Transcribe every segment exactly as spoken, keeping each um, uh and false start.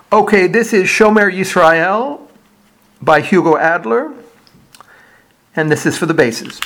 Okay, this is Shomer Yisrael by Hugo Adler, and this is for the basses.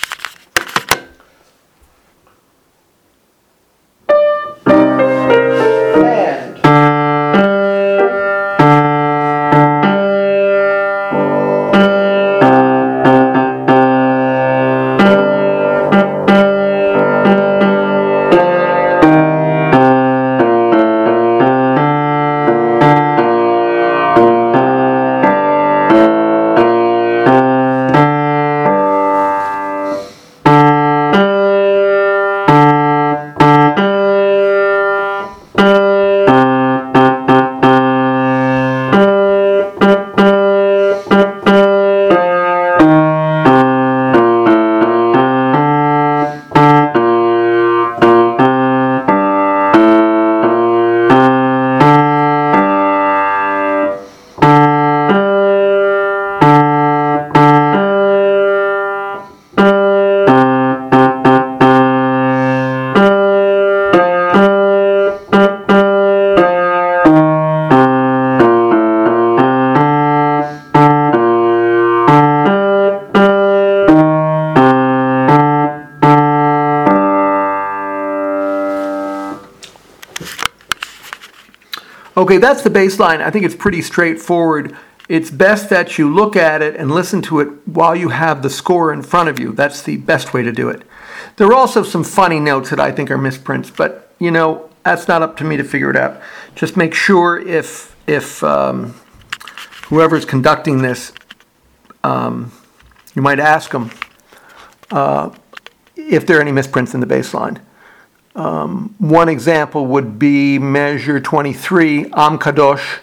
Okay, that's the bass line. I think it's pretty straightforward. It's best that you look at it and listen to it while you have the score in front of you. That's the best way to do it. There are also some funny notes that I think are misprints, but, you know, that's not up to me to figure it out. Just make sure if if um, whoever's conducting this, um, you might ask them uh, if there are any misprints in the bass line. Um, one example would be measure twenty-three, Am Kadosh,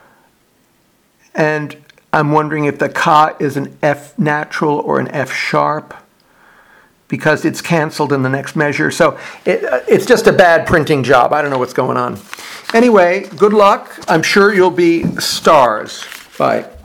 and I'm wondering if the Ka is an F natural or an F sharp, because it's canceled in the next measure. So it, uh, it's just a bad printing job. I don't know what's going on. Anyway, good luck. I'm sure you'll be stars. Bye.